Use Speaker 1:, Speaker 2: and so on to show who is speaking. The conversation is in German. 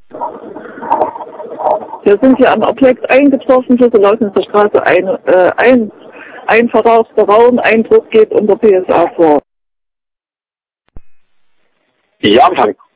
Speaker 1: Wir sind hier am Objekt eingetroffen, hier verläuft auf der Straße ein verrauchter Raum, Eindruck geht unter PSA vor.
Speaker 2: Ja, Empfang.